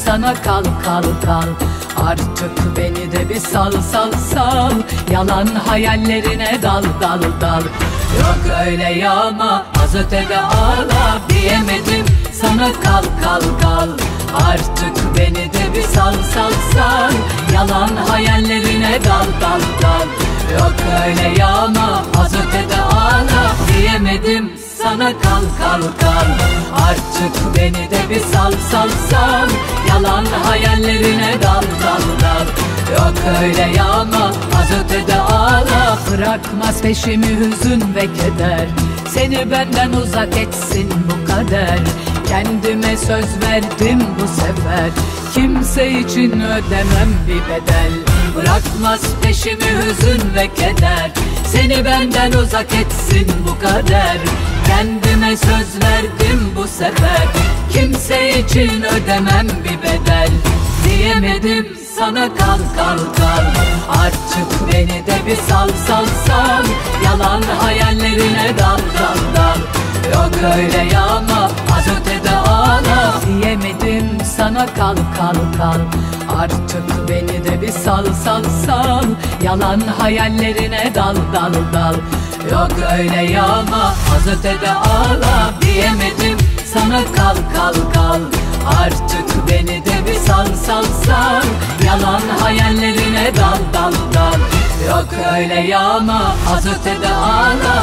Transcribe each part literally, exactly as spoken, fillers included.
sana kal kal kal. Artık beni de bir sal sal sal. Yalan hayallerine dal dal dal. Yok öyle yağma, az ötede ağla. Diyemedim sana kal kal kal. Artık beni de bir sal sal sal. Yalan hayallerine dal dal dal. Yok öyle yağma, az ötede ağla. Diyemedim sana kal kal kal. Artık beni de bir sal sal sal. Yalan hayallerine dal dal dal. Yok öyle yağma, az ötede ağla. Bırakmaz peşimi hüzün ve keder. Seni benden uzak etsin bu kader. Kendime söz verdim bu sefer. Kimse için ödemem bir bedel. Bırakmaz peşimi hüzün ve keder. Seni benden uzak etsin bu kader. Kendime söz verdim bu sefer. Kimse için ödemem bir bedel. Diyemedim sana kal kal kal. Artık beni de bir sal sal sal. Yalan hayallerine dal dal dal. Yok öyle yağma, az ötede ağla. Diyemedim sana kal kal kal. Artık beni de bir sal sal sal. Yalan hayallerine dal dal dal. Yok öyle yağma, az ötede ağla. Diyemedim sana kal kal kal. Artık beni de bir sal sal sal. Yalan hayallerine dal dal dal. Yok öyle yağma, az ötede ağla.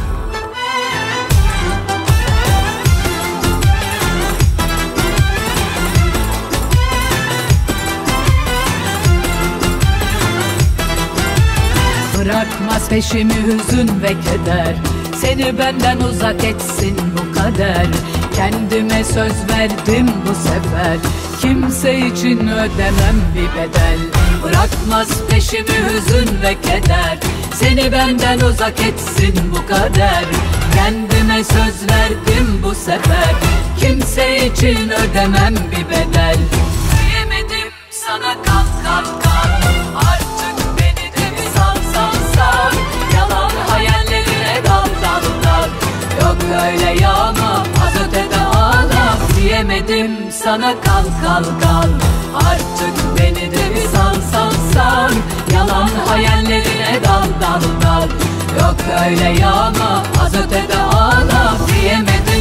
Bırakmaz peşimi hüzün ve keder. Seni benden uzak etsin bu kader. Kendime söz verdim bu sefer. Kimse için ödemem bir bedel. Bırakmaz peşimi hüzün ve keder. Seni benden uzak etsin bu kader. Kendime söz verdim bu sefer. Kimse için ödemem bir bedel. Diyemedim sana kal kal kal. Artık beni de bir sal sal sal. Yalan hayallerine dal dal dal. Yok öyle yağma, az ötede ağla. Diyemedim sana kal kal kal. Artık beni de bir sal sal sal. Yalan hayallerine dal dal dal. Yok öyle yağma, az ötede ağla. Diyemedim